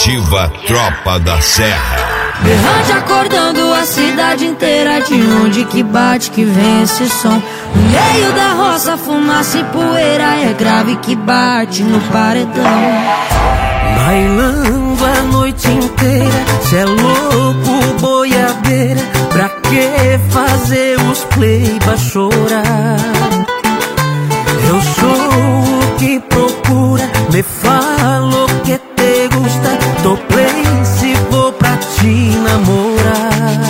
Comitiva Tropa da Serra. Berrante acordando a cidade inteira. De onde que bate que vem esse som? No meio da roça, fumaça e poeira. É grave que bate no paredão. Bailando a noite inteira, cê é louco, boiadeira. Pra que fazer os pleiba chorar? Eu sou o que procura, me falo que te gusta. Tô play se vou pra te namorar.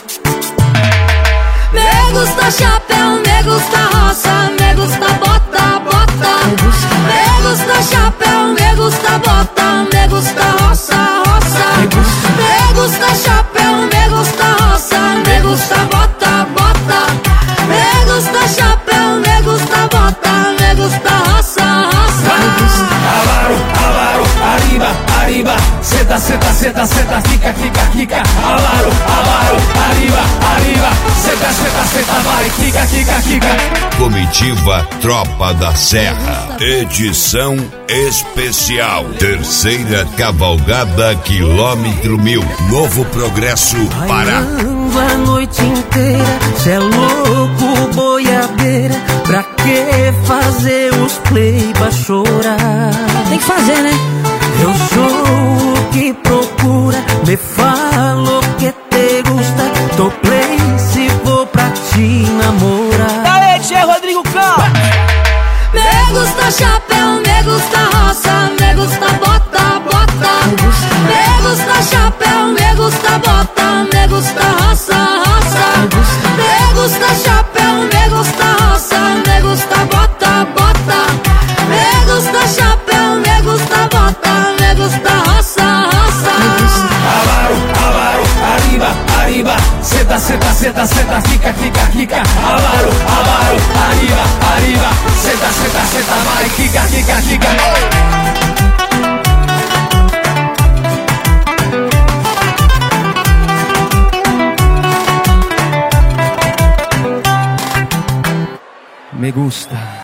Me gusta chapéu, me gusta roça, me gusta bota, bota. Me gusta chapéu, me gusta bota, me gusta roça, roça. Me gusta chapéu, me gusta roça, me gusta bota, bota. Me gusta chapéu, me gusta bota, me gusta roça, roça. Avaro, avaro, arriba, arriba. Seta, seta, seta, seta, fica, fica, fica. Avaro, avaro, arriba, arriba. Seta, seta, seta, vai, fica, fica, fica. Comitiva Tropa da Serra, edição especial. Terceira Cavalgada Quilômetro 1000, Novo Progresso, Pará. Bailando a noite inteira, cê é louco, boiadeira. Pra que fazer os pleiba chorar? Tem que fazer, né? Eu sou o que procura, me falo que te gusta. Tô play se vou pra te namorar. Aê, Tchê Rodrigo Cão! Me gusta chapéu, me gusta roça, me gusta bota, bota. Me gusta chapéu, me gusta bota, me gusta roça, roça. Me gusta chapéu, me gusta roça, me gusta bota, bota. Me gusta chapéu, me gusta bota, me gusta roça, roça. Avaro, avaro, arriba, arriba. Seta, seta, seta, seta, fica, fica, fica. Avaro, avaro, arriba, arriba. Seta, seta, seta, vai, fica, fica, fica. Me gusta.